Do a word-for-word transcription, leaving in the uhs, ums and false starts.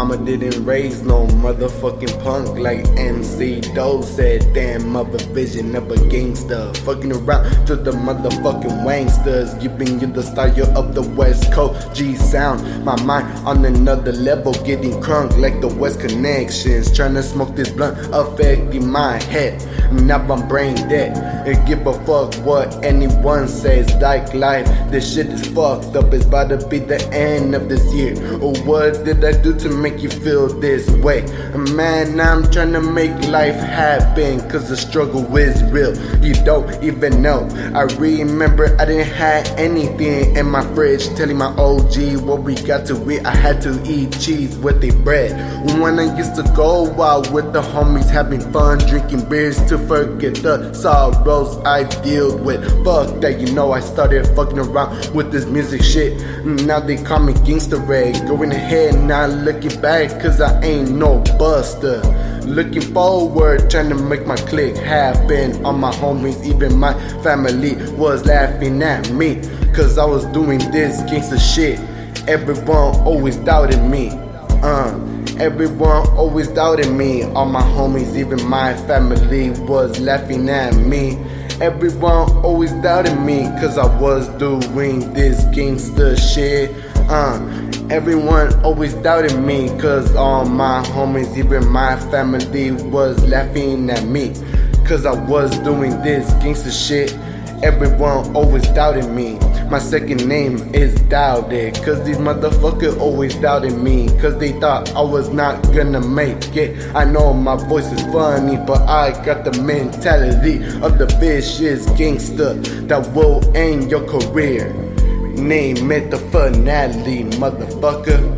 mama didn't raise no motherfucking punk like M C Doe said. Damn, mother vision of a gangster, fucking around to the motherfucking wangsters, giving you the style of the West Coast G sound. My mind on another level, getting crunk like the West Connections, trying to smoke this blunt, affecting my head. Now I'm brain dead, and give a fuck what anyone says. Like life, this shit is fucked up. It's about to be the end of this year. Or what did I do to make you feel this way? Man, I'm trying to make life happen, cause the struggle is real. You don't even know. I remember I didn't have anything in my fridge, telling my O G what we got to eat. I had to eat cheese with the bread. When I used to go out with the homies, having fun, drinking beers to forget the sorrows I deal with. Fuck that, you know I started fucking around with this music shit. Now they call me Gangsta Ray. Going ahead, not looking back, cause I ain't no buster. Looking forward, trying to make my click happen. All my homies, even my family was laughing at me, cause I was doing this gangsta shit. Everyone always doubted me. Uh, everyone always doubted me. All my homies, even my family was laughing at me. Everyone always doubted me, cause I was doing this gangsta shit. Uh, everyone always doubted me, cause all my homies, even my family was laughing at me, cause I was doing this gangsta shit. Everyone always doubted me. My second name is Doubted, cause these motherfuckers always doubted me, cause they thought I was not gonna make it. I know my voice is funny, but I got the mentality of the vicious gangster that will end your career. Name it the finale, motherfucker.